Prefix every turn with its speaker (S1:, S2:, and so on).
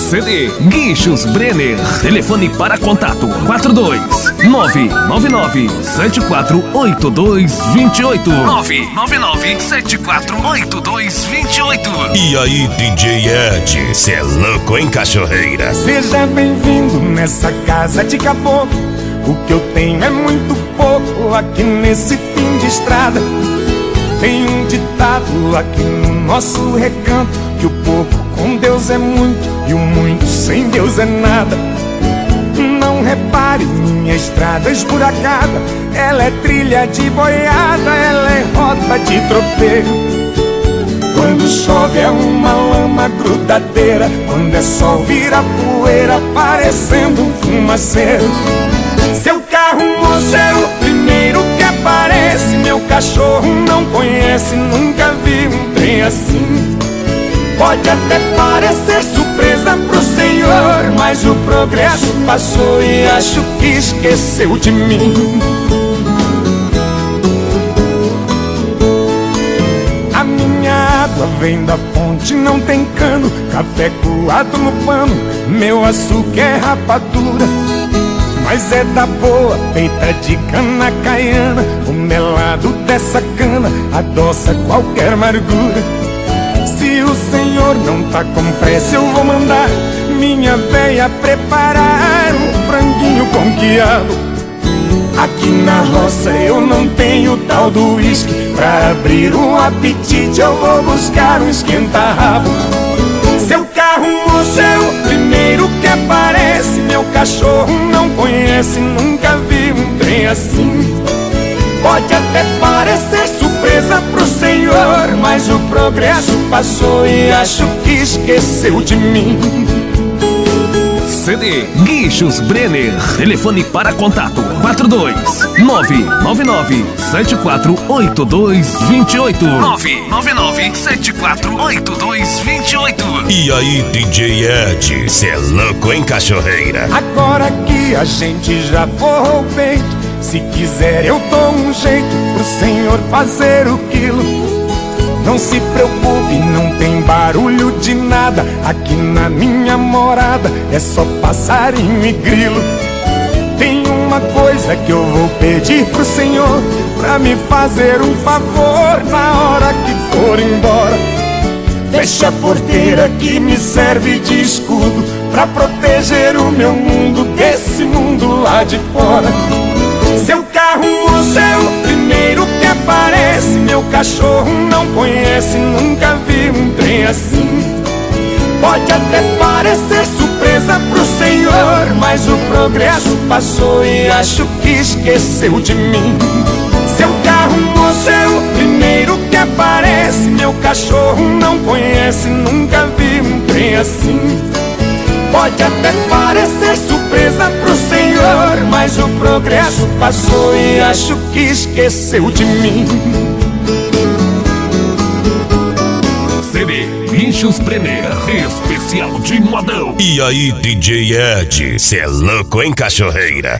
S1: CD Guinchos Brenner. Telefone para contato 42999748228 999748228.
S2: E aí, DJ Ed, cê é louco, hein, cachorreira?
S3: Seja bem-vindo nessa casa de caboclo. O que eu tenho é muito pouco aqui nesse fim de estrada. Tem um ditado aqui no nosso recanto, que o pouco com Deus é muito e o muito sem Deus é nada. Não repare, minha estrada esburacada, ela é trilha de boiada, ela é rota de tropeiro. Quando chove é uma lama grudadeira, quando é sol vira poeira, parecendo um fumaceiro. Seu carro, moço, é o primeiro que aparece. Meu cachorro não conhece, nunca vi um trem assim. Pode até parecer surpresa pro senhor, mas o progresso passou e acho que esqueceu de mim. A minha água vem da fonte, não tem cano, café coado no pano, meu açúcar é rapadura, mas é da boa, feita de cana caiana. O melado dessa cana adoça qualquer amargura. Se o senhor não tá com pressa, eu vou mandar minha véia preparar um franguinho com quiabo. Aqui na roça eu não tenho tal do uísque, pra abrir um apetite eu vou buscar um esquenta-rabo. Seu carro, moço, é o primeiro que aparece. Meu cachorro não conhece, nunca vi um trem assim. Pode até parecer surpresa pro senhor, mas o progresso passou e acho que esqueceu de mim.
S1: CD Guinchos Brenner. Telefone para contato 42999748228 999748228.
S2: E aí, DJ Ed, cê é louco, hein, cachorreira?
S3: Agora que a gente já forrou o peito, se quiser eu dou um jeito pro senhor fazer o quilo. Não se preocupe, não tem barulho de nada. Aqui na minha morada é só passarinho e grilo. Tem uma coisa que eu vou pedir pro senhor, pra me fazer um favor na hora que for embora. Fecha a porteira que me serve de escudo, pra proteger o meu mundo desse mundo lá de fora. Seu carro, moço, é o primeiro que aparece. Meu cachorro não conhece, nunca vi um trem assim. Pode até parecer surpresa pro senhor, mas o progresso passou e acho que esqueceu de mim. Seu carro, moço, é o primeiro que aparece. Meu cachorro não conhece, nunca vi um trem assim. Pode até parecer surpresa pro senhor, mas o progresso passou e acho que esqueceu de mim.
S1: CD Guinchos Brenner. Especial de modão.
S2: E aí, DJ Ed, cê é louco, hein, cachorreira?